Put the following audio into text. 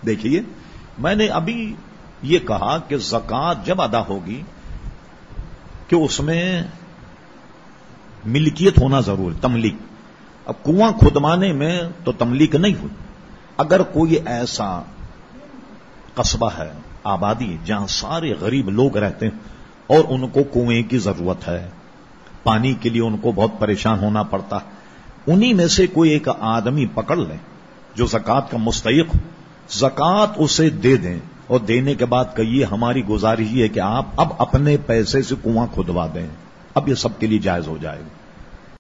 देखिए, मैंने अभी ये कहा कि ज़कात जब अदा होगी कि उसमें मिल्कियत होना जरूर, तमलीक। अब कुआं खुदवाने में तो तमलीक नहीं हुई। अगर कोई ऐसा कस्बा है, आबादी, जहां सारे गरीब लोग रहते हैं और उनको कुएं की जरूरत है, पानी के लिए उनको बहुत परेशान होना पड़ता, उन्हीं में से कोई एक आदमी पकड़ लें जो ज़कात का मुस्तहिक हो, ज़कात उसे दे दें और देने के बाद कहिए हमारी गुजारिश ये है कि आप अब अपने पैसे से कुआं खुदवा दें। अब ये सबके लिए जायज हो जाएगा।